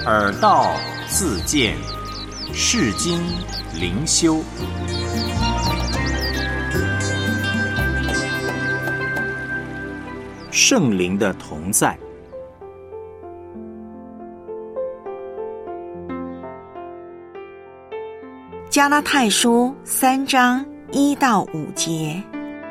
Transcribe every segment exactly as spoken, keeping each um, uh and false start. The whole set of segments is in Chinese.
耳道自见，世经灵修。圣灵的同在。 加拉太书三章一到五节。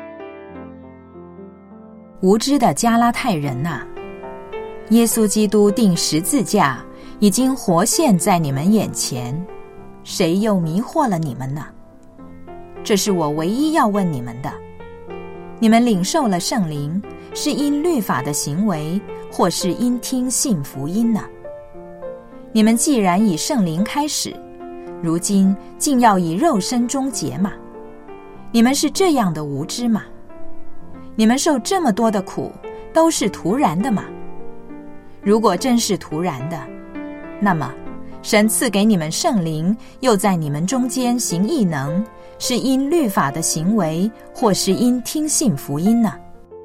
无知的加拉太人啊，耶稣基督钉十字架已经活现在你们眼前，谁又迷惑了你们呢？这是我唯一要问你们的。你们领受了圣灵，是因律法的行为，或是因听信福音呢？你们既然以圣灵开始，如今竟要以肉身终结吗？你们是这样的无知吗？你们受这么多的苦，都是突然的吗？如果真是突然的，那么神赐给你们圣灵，又在你们中间行异能，是因律法的行为，或是因听信福音呢？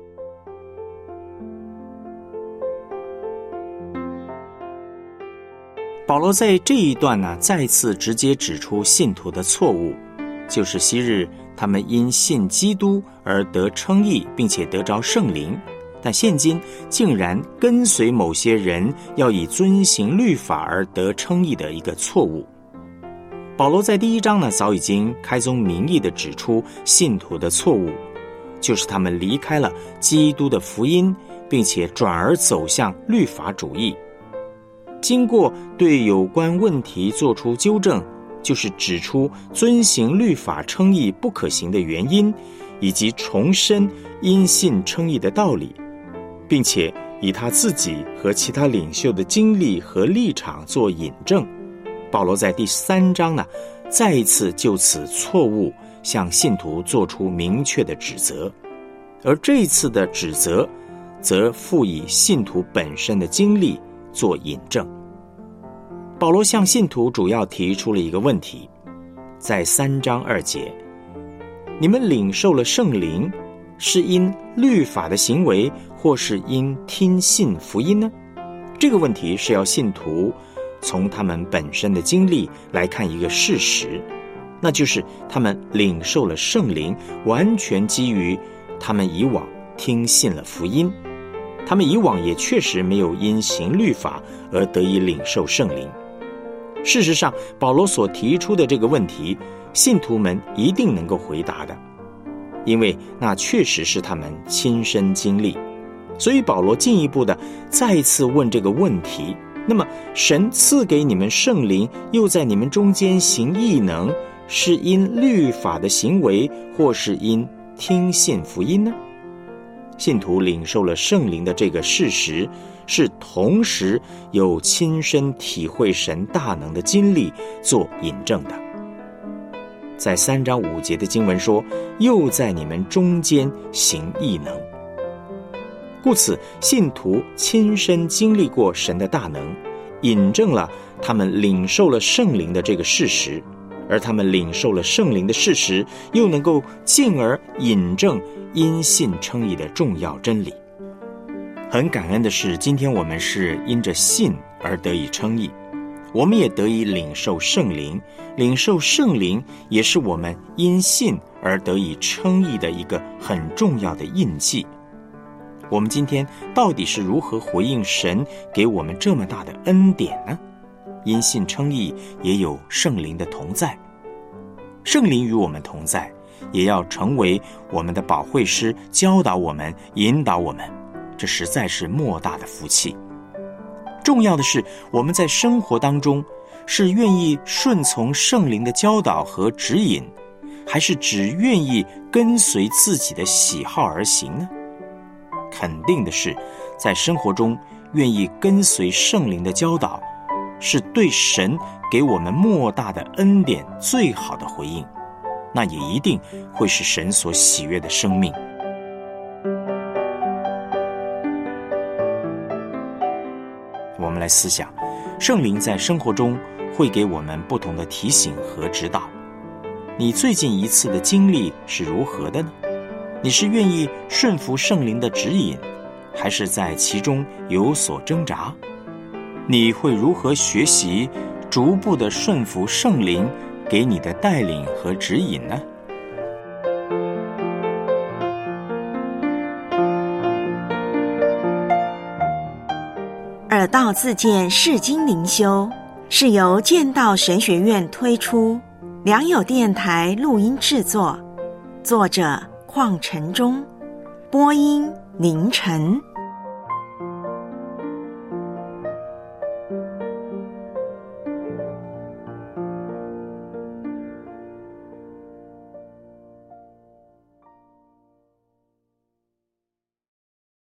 保罗在这一段呢，再次直接指出信徒的错误，就是昔日他们因信基督而得称义，并且得着圣灵，但现今竟然跟随某些人要以遵行律法而得称义的一个错误。保罗在第一章呢，早已经开宗明义地指出信徒的错误，就是他们离开了基督的福音，并且转而走向律法主义。经过对有关问题做出纠正，就是指出遵行律法称义不可行的原因，以及重申因信称义的道理，并且以他自己和其他领袖的经历和立场做引证。保罗在第三章呢，再一次就此错误向信徒做出明确的指责，而这一次的指责则附以信徒本身的经历做引证。保罗向信徒主要提出了一个问题，在三章二节，你们领受了圣灵，是因律法的行为，或是因听信福音呢？这个问题是要信徒从他们本身的经历来看一个事实，那就是他们领受了圣灵，完全基于他们以往听信了福音。他们以往也确实没有因行律法而得以领受圣灵。事实上，保罗所提出的这个问题，信徒们一定能够回答的，因为那确实是他们亲身经历。所以保罗进一步的再次问这个问题，那么神赐给你们圣灵，又在你们中间行异能，是因律法的行为，或是因听信福音呢？信徒领受了圣灵的这个事实，是同时有亲身体会神大能的经历做引证的。在三章五节的经文说，又在你们中间行异能。故此，信徒亲身经历过神的大能，引证了他们领受了圣灵的这个事实，而他们领受了圣灵的事实，又能够进而引证因信称义的重要真理。很感恩的是，今天我们是因着信而得以称义，我们也得以领受圣灵，领受圣灵也是我们因信而得以称义的一个很重要的印记。我们今天到底是如何回应神给我们这么大的恩典呢？因信称义也有圣灵的同在，圣灵与我们同在，也要成为我们的保惠师，教导我们，引导我们，这实在是莫大的福气。重要的是，我们在生活当中是愿意顺从圣灵的教导和指引，还是只愿意跟随自己的喜好而行呢？肯定的是，在生活中愿意跟随圣灵的教导，是对神给我们莫大的恩典最好的回应，那也一定会是神所喜悦的生命。我们来思想，圣灵在生活中会给我们不同的提醒和指导。你最近一次的经历是如何的呢？你是愿意顺服圣灵的指引，还是在其中有所挣扎？ 你会如何学习逐步的顺服圣灵给你的带领和指引呢？ 耳道自荐释经灵修是由剑道神学院推出，良友电台录音制作，作者邝晨忠，播音凌晨。